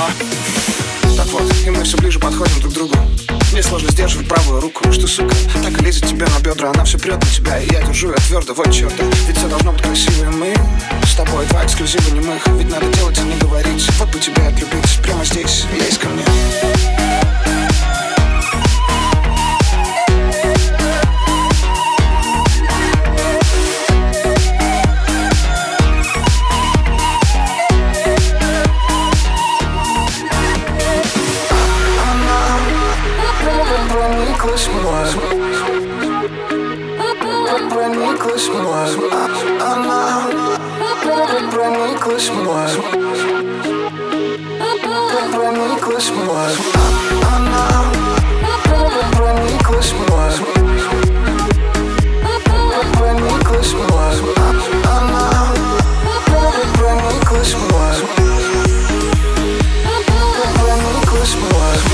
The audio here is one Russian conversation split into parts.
Так вот, и мы все ближе подходим друг к другу. Мне сложно сдерживать правую руку. Что, сука, так и лезет тебе на бедра. Она все прет на тебя, и я держу ее твердо. Вот черта, ведь все должно быть красиво. И мы с тобой, два эксклюзива немых. Ведь надо делать, а не говорить. Вот бы тебя отлюбить, прямо здесь, лезь ко мне. Прониклась мною, она прониклась мною, прониклась мною, она прониклась мною, прониклась мною, она прониклась мною, прониклась мною.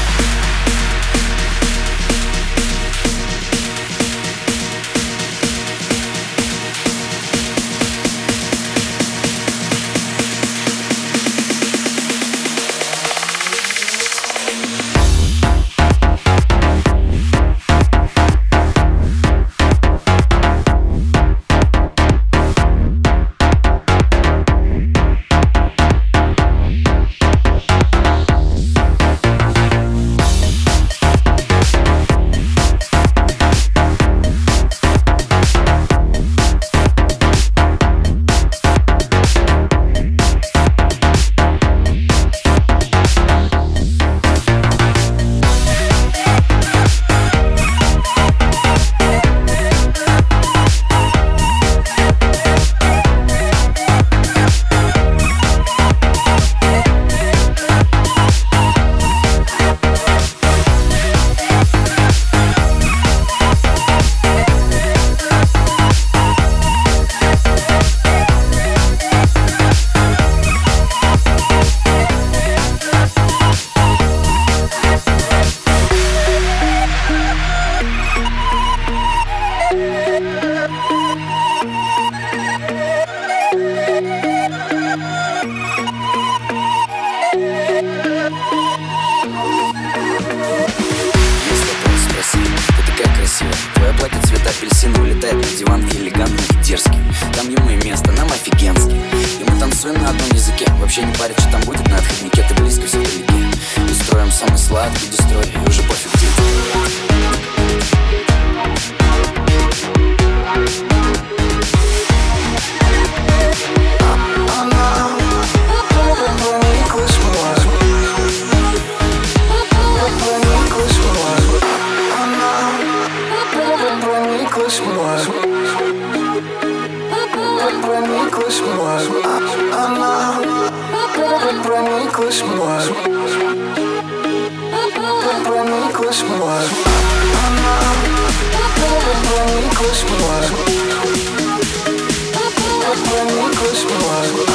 Твое платье цвета апельсина улетает на диван элегантный и дерзкий. Там ему и место, нам офигенский. И мы танцуем на одном языке. Вообще не парит, что там будет на отходнике. Ты близко, все вдалеке. И строим самый сладкий дестрой. И уже пофиг где ты. Прониклась мною, она прониклась мною, прониклась мною, она прониклась мною, прониклась мною.